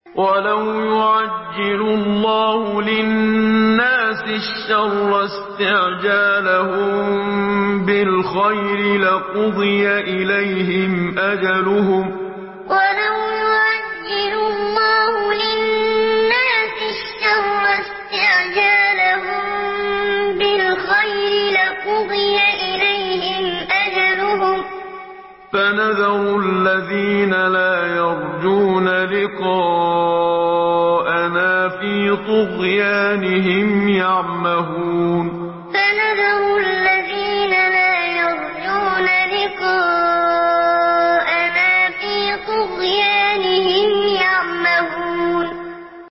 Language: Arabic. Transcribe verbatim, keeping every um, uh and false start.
وَلَوْ يُعَجِّلُ اللَّهُ لِلنَّاسِ الشَّرَّ اسْتِعْجَالَهُم بِالْخَيْرِ لَقُضِيَ إِلَيْهِمْ أَجَلُهُمْ ۖ وَلَوْ يُعَجِّلُ اللَّهُ لِلنَّاسِ الشَّرَّ اسْتِعْجَالَهُم بِالْخَيْرِ لَقُضِيَ إِلَيْهِمْ أَجَلُهُمْ ۖ فَنَذَرُ الَّذِينَ لَا يَرْجُونَ لِقَاءَنَا فِي طُغْيَانِهِمْ يَعْمَهُونَ فَنَذَرُ